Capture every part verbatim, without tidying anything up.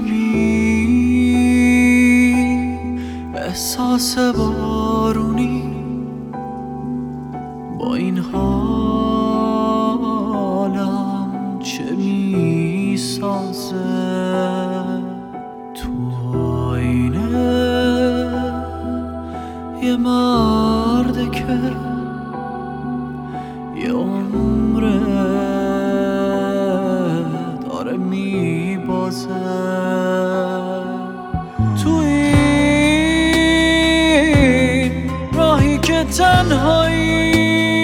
کمی احساس بارونی با این حالم چه میسازه تو آینه یه مرده که یه عمره داره میبازه تو این راهی که تنهایی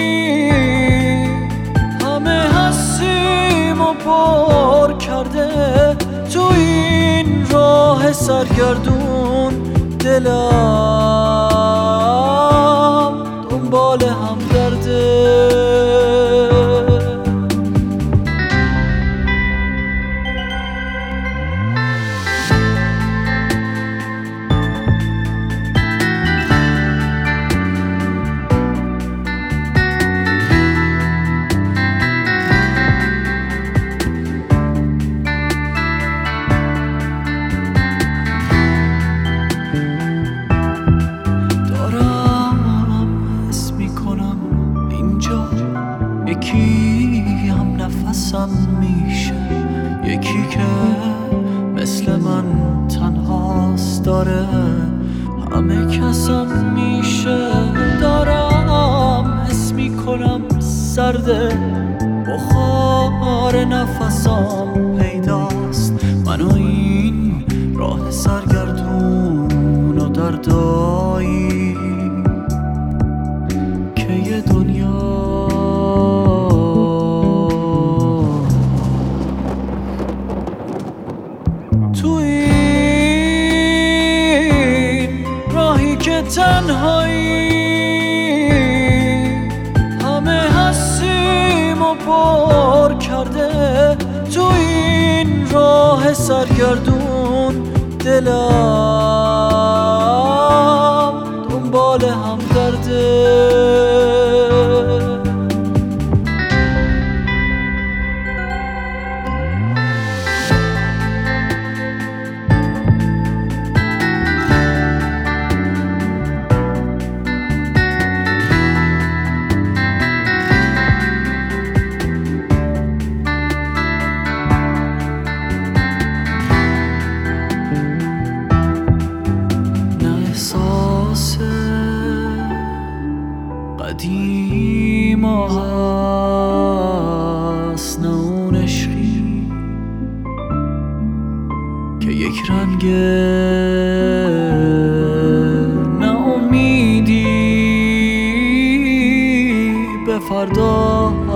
همه هستیم و پر کرده تو این راه سرگردون دلم دنبال هم درده یکی هم نفسم میشه، یکی که مثل من تنهاست داره همه کسم میشه. دارم حس میکنم سرده بخار نفسام پیداست، منو این راه سرگردون و دردایی که یه دنیا تو این راهی که تنهایی همه هستیم و پر کرده تو این راه سرگردون دلم دنبال هم درده. قدیم هست نه اون عشقی که یک رنگ نه امیدی به فردا